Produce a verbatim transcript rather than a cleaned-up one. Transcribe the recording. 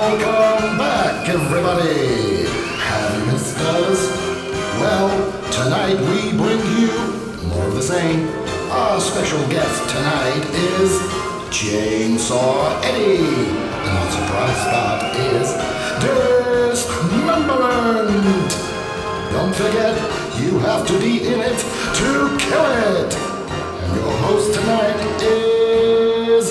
Welcome back, everybody! Have you missed us? Well, tonight we bring you more of the same. Our special guest tonight is Chainsaw Eddie. And our surprise spot is Dismemberment. Don't forget, you have to be in it to kill it. And your host tonight is